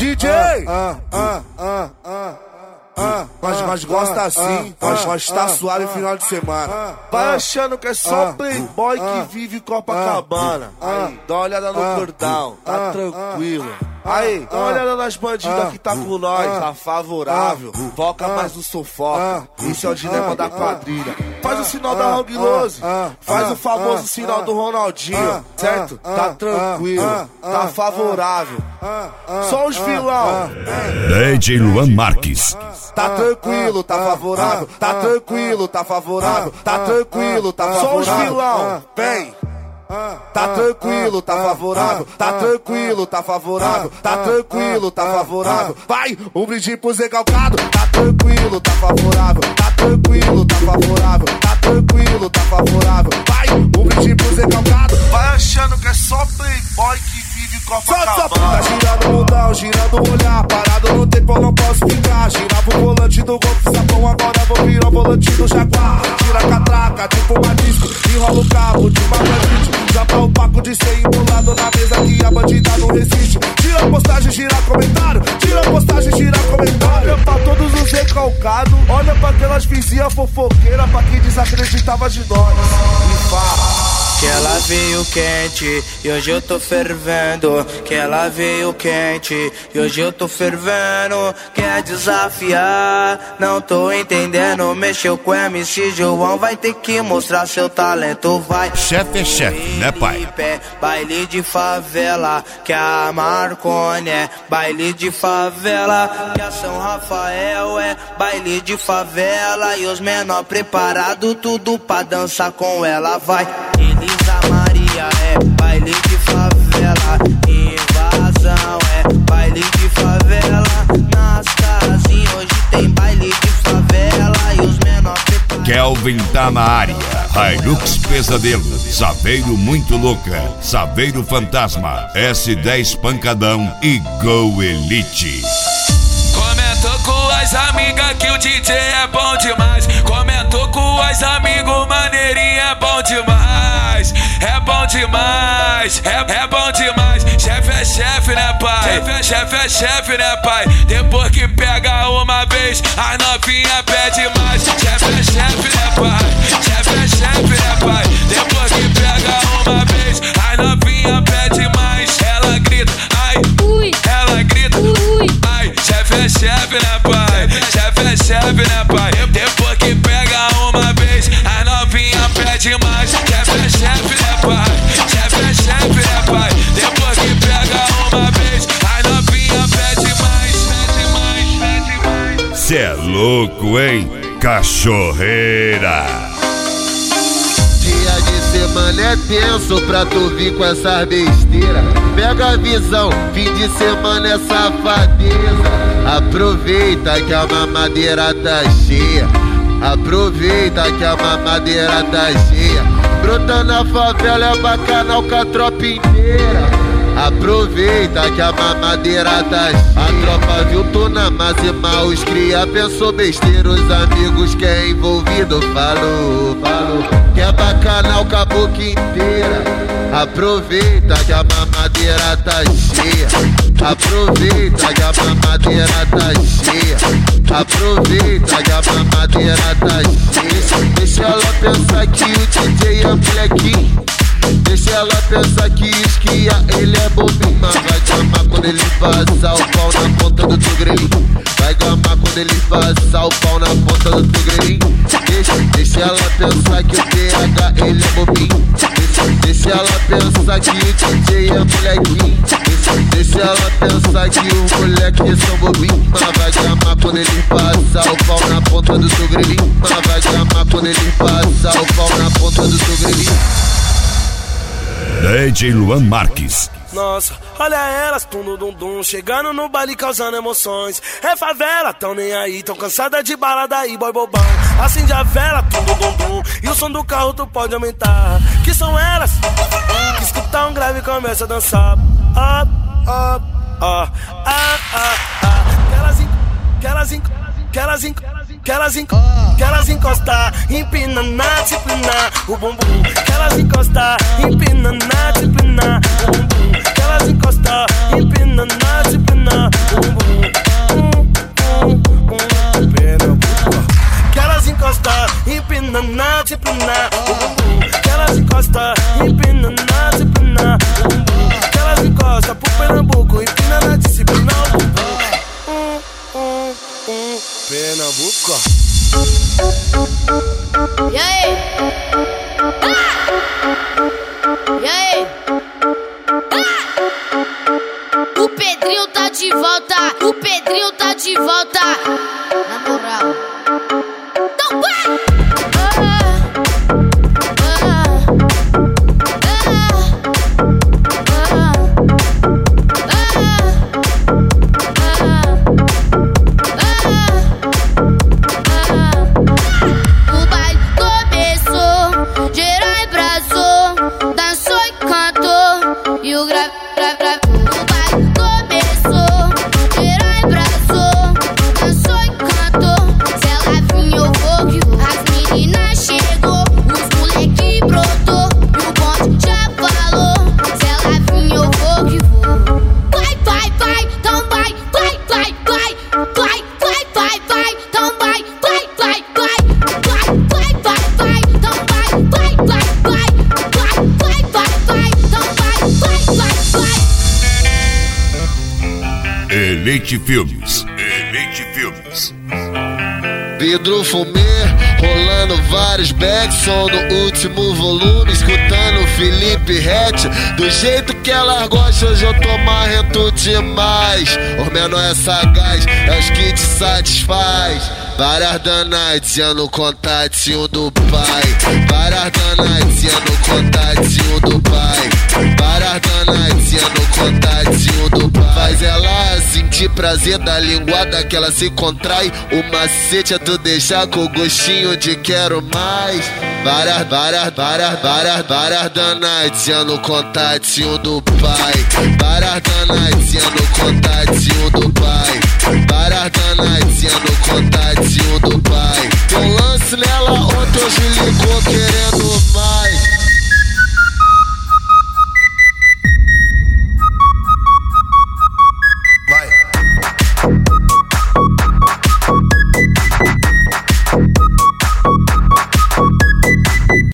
DJ! Nós gosta assim, nós tá suave final de semana. Vai achando que é só playboy que vive Copacabana. Aí, dá uma olhada no cordão, tá tranquilo. Aí, dá uma olhada nas bandidas que tá com nós, tá favorável. Foca mais no sufoco, isso é o dilema da quadrilha. Faz o sinal da Hong Lose, faz o famoso sinal do Ronaldinho, certo? Tá tranquilo, tá favorável. Só os vilão. DJ Luan Marques. Tá tranquilo, tá favorável. Tá tranquilo, tá favorável. Tá tranquilo, tá favorável. Só os vilão, vem. Tá tranquilo, tá favorável. Tá tranquilo, tá favorável. Tá tranquilo, tá favorável. Vai, um brinde pro Zé Calcado. Tá tranquilo, tá favorável. Tá tranquilo, tá favorável. Tá tranquilo, tá favorável. Vai, um brinde pro Zé Calcado. Vai achando que é só playboy que vive Copacabana. Tá girando o mundão, girando o olhar. Parado no tempo eu não posso ficar. Girava o volante do Golf Sapão, agora vou virar o volante do Jaguar. Tira a catraca, tipo uma disco. Enrola o cabo de uma bandite. Já pra o paco de ser embolado na mesa que a bandida não resiste. Tira a postagem, gira comentário. Tira a postagem, gira comentário. Olha pra todos os recalcados. Olha pra aquelas vizinhas fofoqueiras. Pra quem desacreditava de nós. E fala. Que ela veio quente e hoje eu tô fervendo. Que ela veio quente e hoje eu tô fervendo. Quer desafiar? Não tô entendendo. Mexeu com MC João, vai ter que mostrar seu talento, vai. Chefe é chefe, né, pai? Baile de favela, que a Marconi é baile de favela, que a São Rafael é baile de favela. E os menor preparado, tudo pra dançar com ela, vai. Elisa Maria é baile de favela, invasão é baile de favela. Nas casinhas hoje tem baile de favela e os menor preparados. Kelvin tá na área. Hilux Pesadelo, Saveiro Muito Louca, Saveiro Fantasma, S10 Pancadão e Go Elite. Comentou com as amigas que o DJ é bom demais. Comentou com as amigos, maneirinho é bom demais. É bom demais, é bom demais. Chefe é chefe, né, pai? Chefe é chefe, né, pai? Depois que pega uma vez, as novinha pede mais. Chefe é chefe, né, pai? Chefe é chefe, né, pai? Depois que pega uma vez, as novinha pede mais. Ela grita, ai, ela grita, ai. Chefe é chefe, né, pai? Chefe é chefe, né, pai? Depois que pega uma vez, as novinha pede mais. Chefe é chefe, né, pai? Chefe é chefe, né, pai? Depois que pega uma vez, as novinha pede mais, pede mais, pede mais. Cê é louco, hein? Cachorreira. Dia de semana é tenso pra tu vir com essas besteiras. Pega a visão, fim de semana é safadeza. Aproveita que a mamadeira tá cheia. Aproveita que a mamadeira tá cheia. Brota na favela é bacanal com a tropa inteira. Aproveita que a mamadeira tá cheia. A tropa viu tu na máxima, os cria pensou besteira. Os amigos que é envolvido falou que é bacanal com a boca inteira. Aproveita que a mamadeira tá cheia. Aproveita que a mamadeira tá cheia. Aproveita que a mamadeira tá cheia. Deixa ela pensar que o DJ é molequinho. Deixa ela pensar que esquia, ele é bobinho. Mas vai gamar quando ele passar o pau na ponta do teu grelhinho. Vai gamar quando ele passar o pau na ponta do teu grelhinho. Deixa ela pensar que o PH ele é bobinho. Deixa ela pensar que o DJ é molequinho. Deixa ela pensar que os moleques são bobinhos. Mas vai gamar quando ele passar o pau na ponta do teu grelhinho. Mas vai gamar quando ele passar o pau na ponta do teu grelhinho. DJ Luan Marques. Nossa, olha elas, tum-dum-dum, chegando no baile causando emoções. É favela, tão nem aí, tão cansada de balada aí, boy bobão. Acende a vela, tum-dum-dum, e o som do carro tu pode aumentar. Que são elas, que escutar um grave e começa a dançar. Up, up, que elas encostar, empina na disciplina, o bumbum. Que elas encostar, empina na disciplina, o bumbum. Que elas encostar, empina na disciplina, o empina na disciplina o bumbum. Pernambuco. E aí? E aí? O Pedrinho tá de volta, o Pedrinho tá de volta. Na moral. Então vai! O baile começou, geral abraçou, dançou e cantou, e o grave. O baile começou, geral abraçou, dançou e cantou. Se ela vinha eu vou que vou. As meninas chegou, os moleque brotou, e o bonde já falou. Se ela vinha eu vou que vou. Vai, vai, vai, então vai, vai, vai, vai, vai, vai, vai, vai, então vai, vai, vai, vai, vai, vai, vai, vai, então vai, vai, vai, vai, vai, vai, vai, vai, então vai, vai, vai, vai. Elite Filmes. Elite Filmes. Vidro fumê, rolando vários backs, som no último volume, escutando Felipe Rett. Do jeito que ela gosta, hoje eu tô marrento demais. Os menor é sagaz, é os que te satisfaz. Várias danadinhas no contatinho do pai. Várias danadinhas no contatinho do pai. Várias danadinhas no contatinho do pai. Faz ela sentir prazer da linguada que ela se contrai. O macete é tu deixar com gostinho de quero mais. Várias danadinhas no contatinho do pai. Várias danadinhas no contatinho do pai. Várias danadinhas no contatinho.